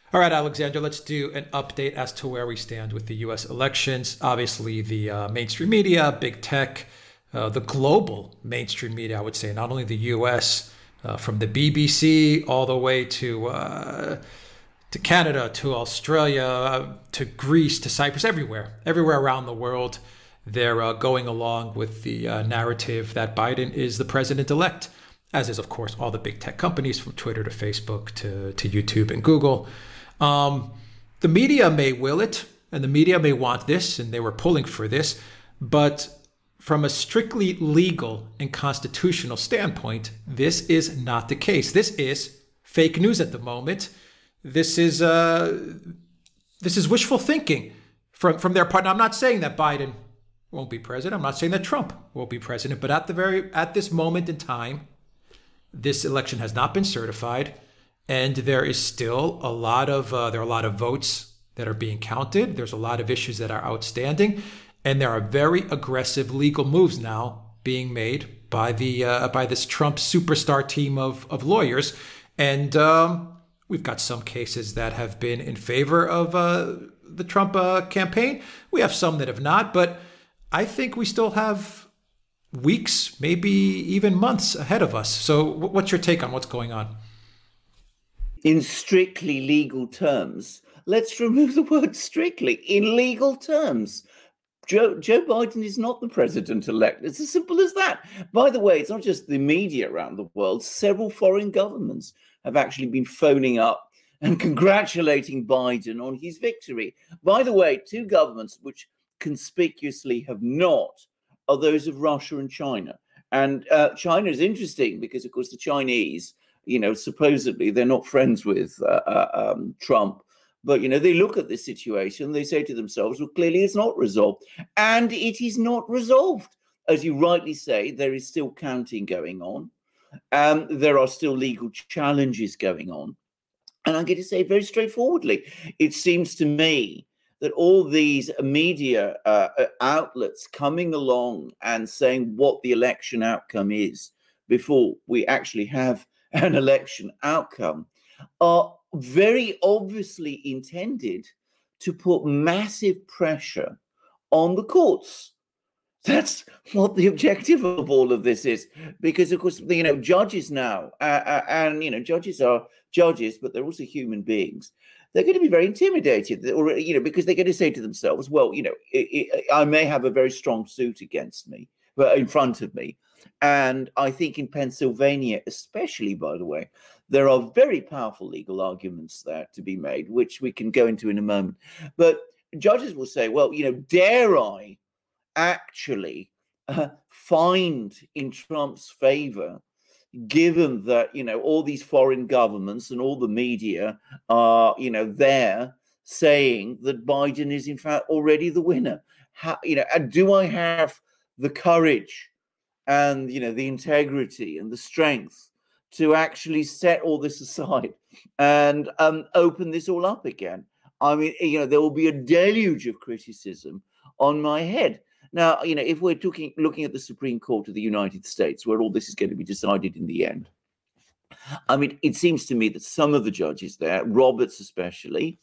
All right, Alexander, let's do an update as to where we stand with the US elections. Obviously, the mainstream media, big tech, the global mainstream media, I would say, not only the US, from the BBC all the way to Canada, to Australia, to Greece, to Cyprus, everywhere around the world, they're going along with the narrative that Biden is the president elect, as is, of course, all the big tech companies from Twitter to Facebook to YouTube and Google. The media may will it, and the media may want this, and they were pulling for this, but from a strictly legal and constitutional standpoint, this is not the case. This is fake news at the moment. This is wishful thinking from their part. Now, I'm not saying that Biden won't be president. I'm not saying that Trump won't be president. But at this moment in time, this election has not been certified, and there is still there are a lot of votes that are being counted. There's a lot of issues that are outstanding, and there are very aggressive legal moves now being made by this Trump superstar team of lawyers, and we've got some cases that have been in favor of the Trump campaign. We have some that have not, but I think we still have weeks, maybe even months ahead of us. So what's your take on what's going on? In strictly legal terms, let's remove the word strictly. In legal terms, Joe Biden is not the president-elect. It's as simple as that. By the way, it's not just the media around the world. Several foreign governments have actually been phoning up and congratulating Biden on his victory. By the way, two governments which conspicuously have not are those of Russia and China. And China is interesting because, of course, the Chinese, supposedly they're not friends with Trump. But, they look at this situation, they say to themselves, well, clearly it's not resolved. And it is not resolved. As you rightly say, there is still counting going on. There are still legal challenges going on. And I'm going to say very straightforwardly, it seems to me that all these media outlets coming along and saying what the election outcome is before we actually have an election outcome are very obviously intended to put massive pressure on the courts. That's what the objective of all of this is, because, of course, judges now, and judges are judges, but they're also human beings. They're going to be very intimidated, or because they're going to say to themselves, "Well, I may have a very strong suit against me, but in front of me." And I think in Pennsylvania, especially, by the way, there are very powerful legal arguments there to be made, which we can go into in a moment. But judges will say, "Well, dare I actually find in Trump's favor, given that, all these foreign governments and all the media are, there saying that Biden is in fact already the winner? And do I have the courage and, the integrity and the strength to actually set all this aside and open this all up again?" I mean, there will be a deluge of criticism on my head. Now, if we're looking at the Supreme Court of the United States, where all this is going to be decided in the end, I mean, it seems to me that some of the judges there, Roberts especially,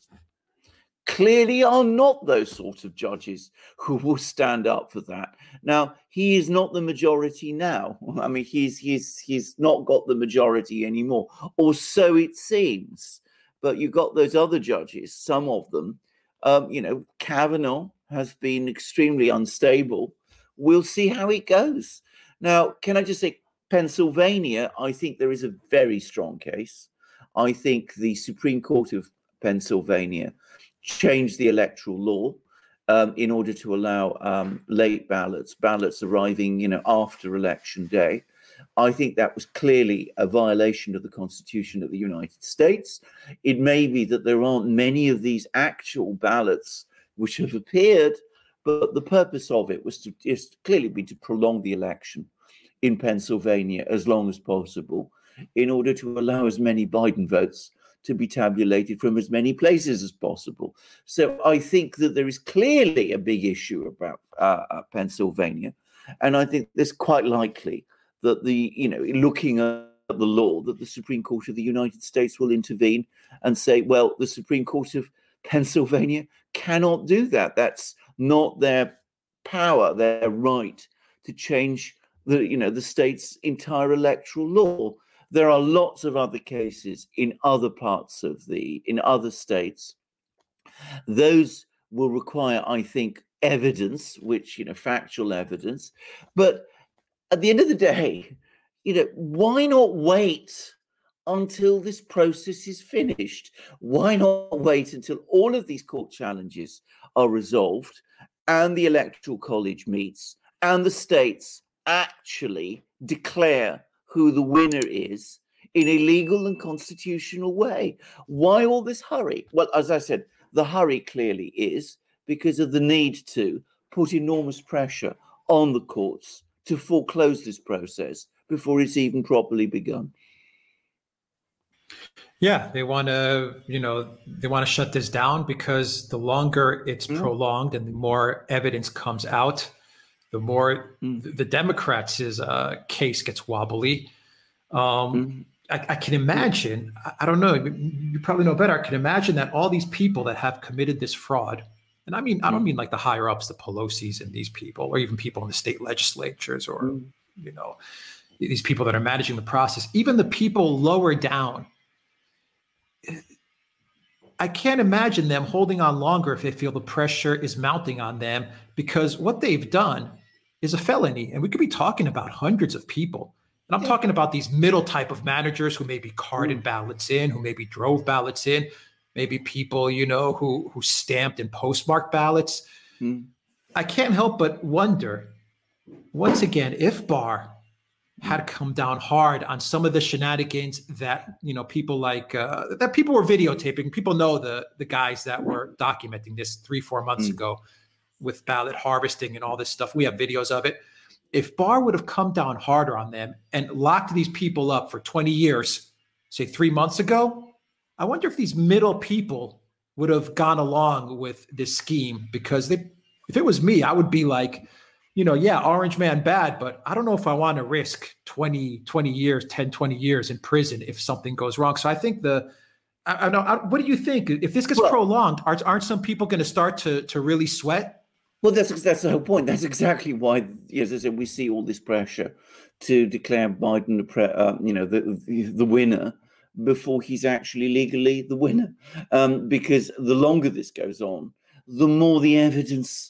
clearly are not those sort of judges who will stand up for that. Now, he is not the majority now. I mean, he's not got the majority anymore, or so it seems. But you've got those other judges, some of them, Kavanaugh has been extremely unstable. We'll see how it goes. Now, can I just say, Pennsylvania, I think there is a very strong case. I think the Supreme Court of Pennsylvania changed the electoral law in order to allow late ballots arriving, after election day. I think that was clearly a violation of the Constitution of the United States. It may be that there aren't many of these actual ballots which have appeared, but the purpose of it was to clearly be to prolong the election in Pennsylvania as long as possible, in order to allow as many Biden votes to be tabulated from as many places as possible. So I think that there is clearly a big issue about Pennsylvania, and I think it's quite likely that looking at the law, that the Supreme Court of the United States will intervene and say, well, the Supreme Court of Pennsylvania cannot do that. That's not their power, their right to change the state's entire electoral law. There are lots of other cases in other in other states. Those will require, I think, evidence, factual evidence. But at the end of the day, why not wait until this process is finished? Why not wait until all of these court challenges are resolved and the Electoral College meets and the states actually declare who the winner is in a legal and constitutional way? Why all this hurry? Well, as I said, the hurry clearly is because of the need to put enormous pressure on the courts to foreclose this process before it's even properly begun. Yeah, they want to shut this down because the longer it's prolonged and the more evidence comes out, the more the Democrats' case gets wobbly. I can imagine, I don't know, you probably know better. I can imagine that all these people that have committed this fraud, and I don't mean like the higher ups, the Pelosi's and these people, or even people in the state legislatures, or, these people that are managing the process, even the people lower down. I can't imagine them holding on longer if they feel the pressure is mounting on them, because what they've done is a felony. And we could be talking about hundreds of people. And I'm talking about these middle type of managers who maybe carded ballots in, who maybe drove ballots in, maybe people, who stamped and postmarked ballots. I can't help but wonder, once again, if Barr had come down hard on some of the shenanigans that, people like, that people were videotaping. People know the guys that were documenting this 3-4 months ago with ballot harvesting and all this stuff. We have videos of it. If Barr would have come down harder on them and locked these people up for 20 years, say 3 months ago, I wonder if these middle people would have gone along with this scheme, because if it was me, I would be like, Orange man bad, but I don't know if I want to risk 20 years, 10, 20 years in prison if something goes wrong. So I think what do you think? If this gets prolonged, aren't some people going to start to really sweat? Well, that's the whole point. That's exactly why, as I said, we see all this pressure to declare Biden the winner before he's actually legally the winner. Because the longer this goes on, the more the evidence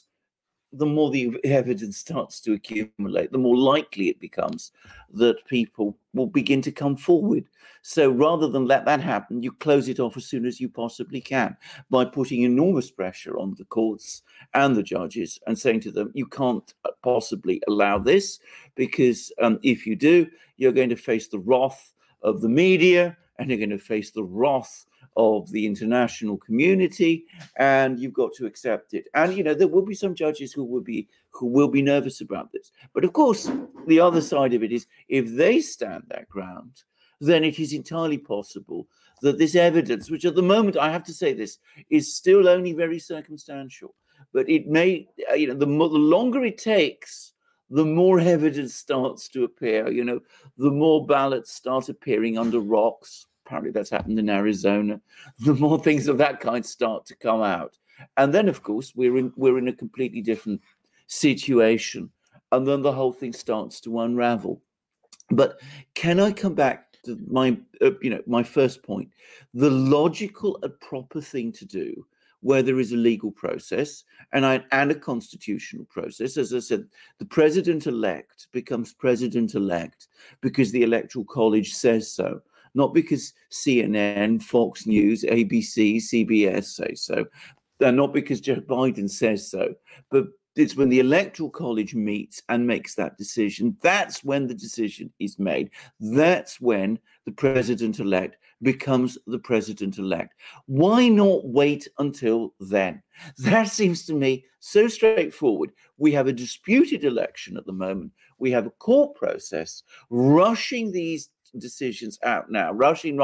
starts to accumulate, the more likely it becomes that people will begin to come forward. So rather than let that happen, you close it off as soon as you possibly can by putting enormous pressure on the courts and the judges and saying to them, you can't possibly allow this, because if you do, you're going to face the wrath of the media and you're going to face the wrath of the international community, and you've got to accept it. And there will be some judges who will be nervous about this. But of course, the other side of it is, if they stand their ground, then it is entirely possible that this evidence, which at the moment, I have to say this, is still only very circumstantial, but it may, the longer it takes, the more evidence starts to appear. The more ballots start appearing under rocks. Apparently that's happened in Arizona. The more things of that kind start to come out. And then, of course, we're in a completely different situation. And then the whole thing starts to unravel. But can I come back to my first point? The logical and proper thing to do, where there is a legal process and a constitutional process, as I said, the president-elect becomes president-elect because the Electoral College says so. Not because CNN, Fox News, ABC, CBS say so, and not because Joe Biden says so, but it's when the Electoral College meets and makes that decision. That's when the decision is made. That's when the president-elect becomes the president-elect. Why not wait until then? That seems to me so straightforward. We have a disputed election at the moment. We have a court process rushing these decisions out now, rushing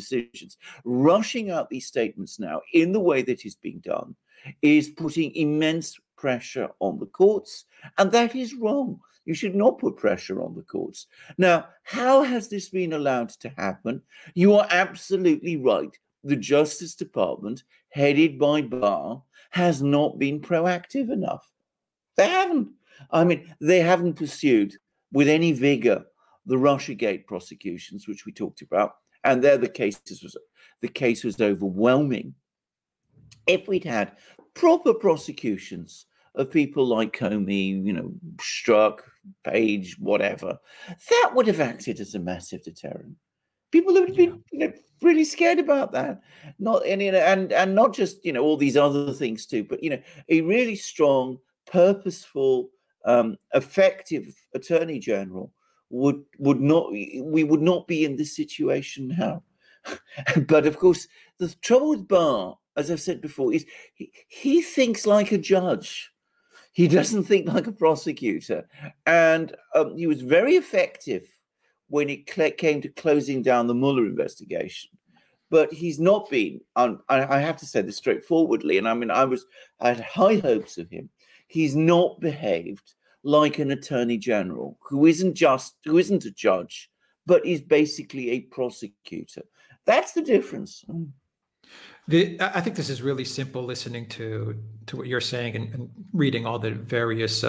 out these statements now in the way that is being done, is putting immense pressure on the courts, and that is wrong. You should not put pressure on the courts. Now, how has this been allowed to happen? You are absolutely right. The Justice Department, headed by Barr, has not been proactive enough. They haven't. I mean, they haven't pursued with any vigor the Russiagate prosecutions, which we talked about, and there the case was overwhelming. If we'd had proper prosecutions of people like Comey, Strzok, Page, whatever, that would have acted as a massive deterrent. People would have been, really scared about that. And not just all these other things too, but a really strong, purposeful, effective attorney general we would not be in this situation now. But of course, the trouble with Barr, as I've said before, is he thinks like a judge. He doesn't think like a prosecutor. And he was very effective when it came to closing down the Mueller investigation. But he's not been, I have to say this straightforwardly, and I mean, I had high hopes of him. He's not behaved like an attorney general who isn't a judge, but is basically a prosecutor. That's the difference. I think this is really simple listening to what you're saying and reading all the various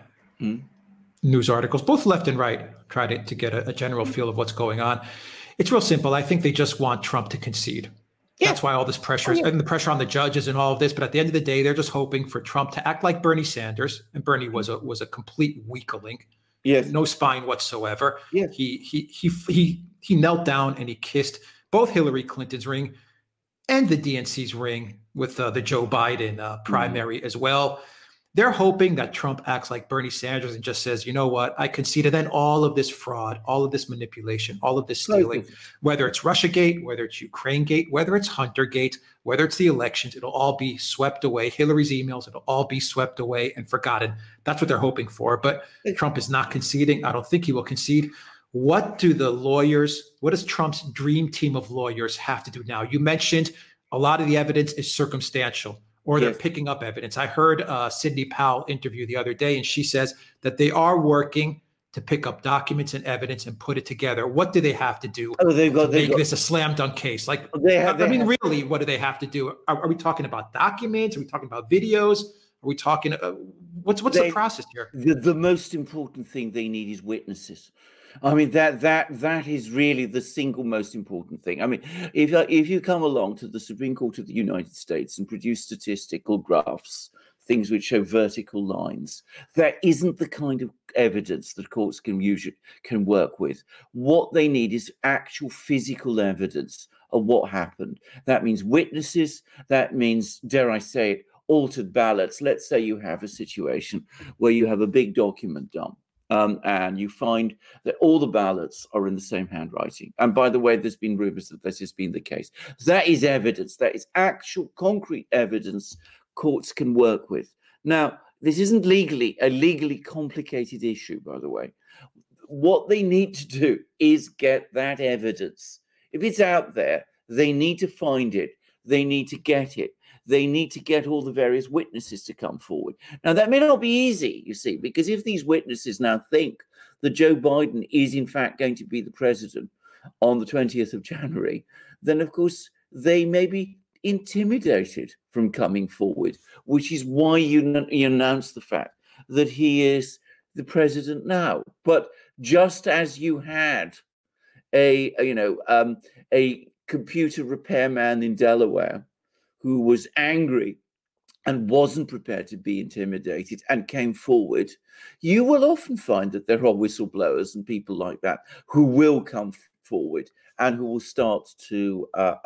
news articles, both left and right, try to get a general feel of what's going on. It's real simple. I think they just want Trump to concede. Yeah. That's why all this pressure and the pressure on the judges and all of this. But at the end of the day, they're just hoping for Trump to act like Bernie Sanders. And Bernie was a complete weakling. Yes. No spine whatsoever. Yes. He knelt down and he kissed both Hillary Clinton's ring and the DNC's ring with the Joe Biden primary as well. They're hoping that Trump acts like Bernie Sanders and just says, you know what, I conceded. Then all of this fraud, all of this manipulation, all of this stealing, whether it's Russiagate, whether it's Ukrainegate, whether it's Huntergate, whether it's the elections, it'll all be swept away. Hillary's emails, it'll all be swept away and forgotten. That's what they're hoping for. But Trump is not conceding. I don't think he will concede. What does Trump's dream team of lawyers have to do now? You mentioned a lot of the evidence is circumstantial, or they're picking up evidence. I heard Sidney Powell interview the other day, and she says that they are working to pick up documents and evidence and put it together. What do they have to do to make this a slam dunk case? Like, really, what do they have to do? Are we talking about documents? Are we talking about videos? Are we talking? What's the process here? The most important thing they need is witnesses. I mean, that is really the single most important thing. I mean, if you come along to the Supreme Court of the United States and produce statistical graphs, things which show vertical lines, that isn't the kind of evidence that courts can work with. What they need is actual physical evidence of what happened. That means witnesses. That means, dare I say it, altered ballots. Let's say you have a situation where you have a big document done. And you find that all the ballots are in the same handwriting. And by the way, there's been rumors that this has been the case. That is evidence. That is actual concrete evidence courts can work with. Now, this isn't a legally complicated issue, by the way. What they need to do is get that evidence. If it's out there, they need to find it. They need to get it. They need to get all the various witnesses to come forward. Now, that may not be easy, you see, because if these witnesses now think that Joe Biden is, in fact, going to be the president on the 20th of January, then, of course, they may be intimidated from coming forward, which is why you announce the fact that he is the president now. But just as you had a computer repairman in Delaware who was angry and wasn't prepared to be intimidated and came forward, you will often find that there are whistleblowers and people like that who will come forward and who will start to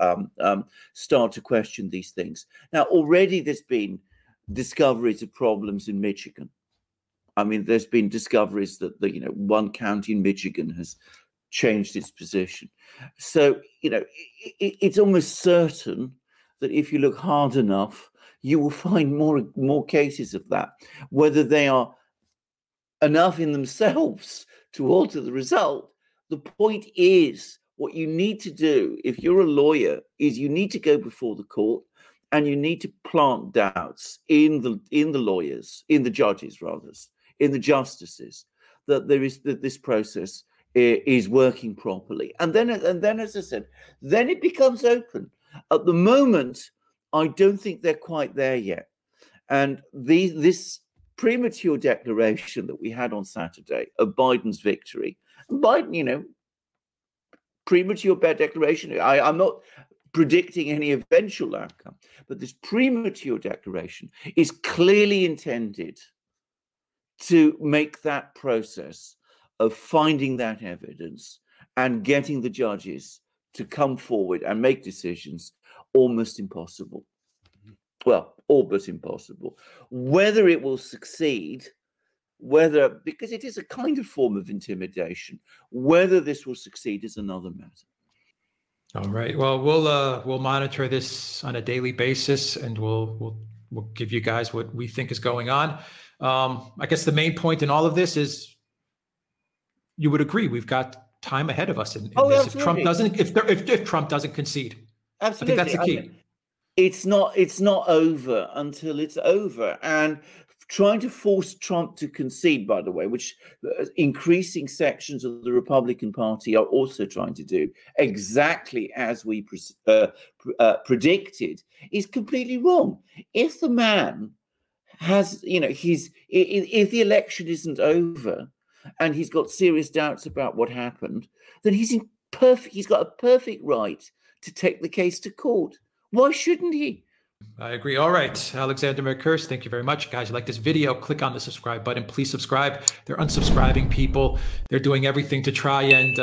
question these things. Now, already there's been discoveries of problems in Michigan. I mean, there's been discoveries that one county in Michigan has changed its position. So, it's almost certain that if you look hard enough, you will find more cases of that. Whether they are enough in themselves to alter the result, The point is, what you need to do if you're a lawyer is you need to go before the court and you need to plant doubts in the lawyers, in the judges rather, in the justices, that this process is working properly. And then, as I said, then it becomes open. At the moment, I don't think they're quite there yet. And this premature declaration that we had on Saturday of Biden's victory, and Biden, premature bad declaration. I'm not predicting any eventual outcome, but this premature declaration is clearly intended to make that process of finding that evidence and getting the judges to come forward and make decisions almost impossible. Well, all but impossible. Whether it will succeed, because it is a kind of form of intimidation, whether this will succeed is another matter. All right. Well, we'll monitor this on a daily basis, and we'll give you guys what we think is going on. I guess the main point in all of this is, you would agree we've got time ahead of us in this. Absolutely. If Trump doesn't concede, absolutely, I think that's the key. It's not over until it's over. And trying to force Trump to concede, by the way, which increasing sections of the Republican Party are also trying to do, exactly as we predicted, is completely wrong. If the man has, if the election isn't over and he's got serious doubts about what happened, then he's got a perfect right to take the case to court. Why shouldn't he? I agree. All right, Alexander Mercouris, thank you very much. Guys, you like this video, click on the subscribe button. Please subscribe. They're unsubscribing people. They're doing everything to try and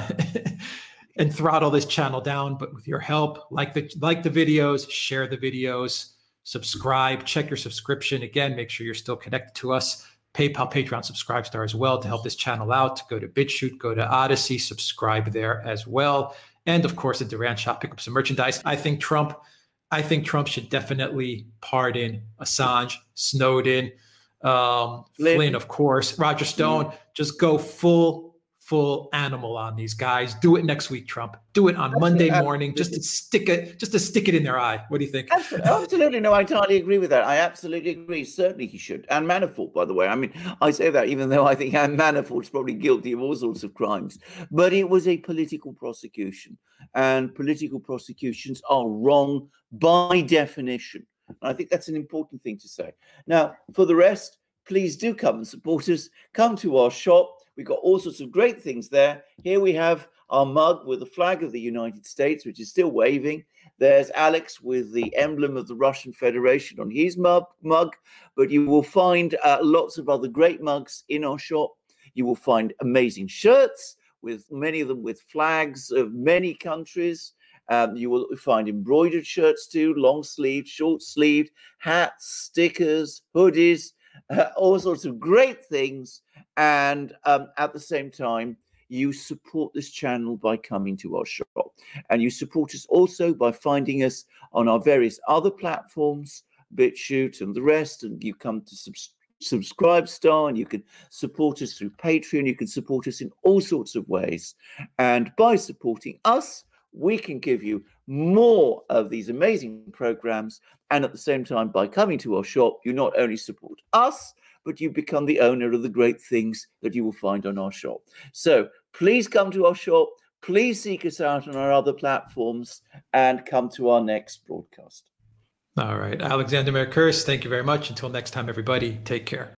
and throttle this channel down. But with your help, like the videos, share the videos, subscribe, check your subscription. Again, make sure you're still connected to us. PayPal, Patreon, Subscribestar as well to help this channel out. Go to BitChute, go to Odyssey, subscribe there as well. And of course, at Duran Shop, pick up some merchandise. I think Trump should definitely pardon Assange, Snowden, Flynn, of course, Roger Stone. Just go full animal on these guys. Do it next week, Trump. Do it on Monday morning, just to stick it in their eye. What do you think? Absolutely. No, I entirely agree with that. I absolutely agree. Certainly he should. And Manafort, by the way. I mean, I say that even though I think Manafort's probably guilty of all sorts of crimes. But it was a political prosecution. And political prosecutions are wrong by definition. I think that's an important thing to say. Now, for the rest, please do come and support us. Come to our shop. We've got all sorts of great things there. Here we have our mug with the flag of the United States, which is still waving. There's Alex with the emblem of the Russian Federation on his mug. But you will find lots of other great mugs in our shop. You will find amazing shirts, with many of them with flags of many countries. You will find embroidered shirts too, long sleeved, short sleeved, hats, stickers, hoodies, all sorts of great things. And at the same time, you support this channel by coming to our shop. And you support us also by finding us on our various other platforms, BitChute and the rest. And you come to Subscribestar, and you can support us through Patreon. You can support us in all sorts of ways. And by supporting us, we can give you more of these amazing programs. And at the same time, by coming to our shop, you not only support us, but you become the owner of the great things that you will find on our shop. So please come to our shop. Please seek us out on our other platforms and come to our next broadcast. All right. Alexander Mercouris, thank you very much. Until next time, everybody, take care.